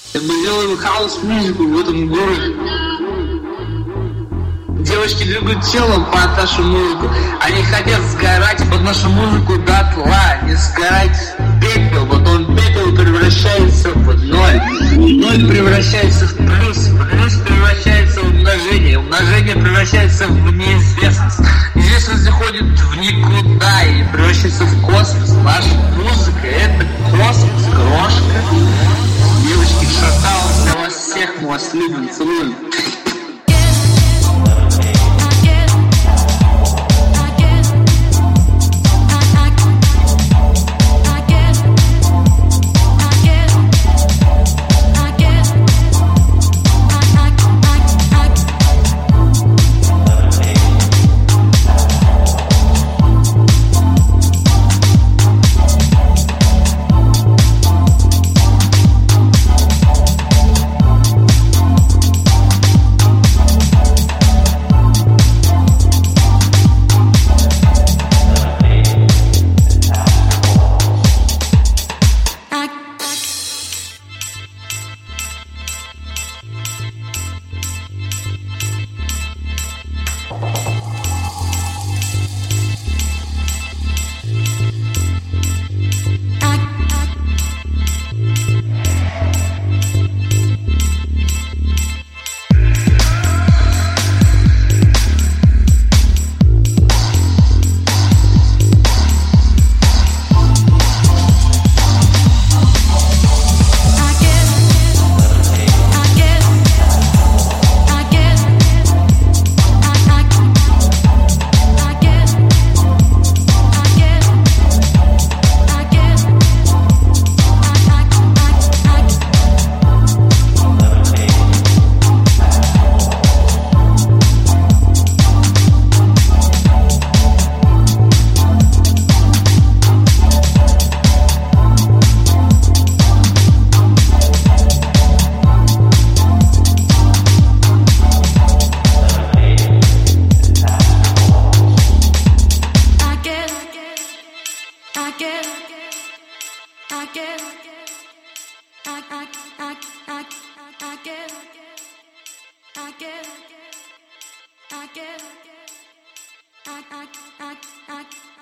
Мы делаем хаос-музыку в этом городе. Девочки двигают телом под нашу музыку. Они хотят сгорать под нашу музыку дотла. Не сгорать в пепел, потом пепел превращается в ноль. Ноль превращается в плюс, плюс превращается в умножение, умножение превращается в неизвестность. Неизвестность заходит в никуда и превращается в космос. Наша музыка — это космос, крошка. Девочки, шатаут, я вас всех, мы вас любим, целуем. I get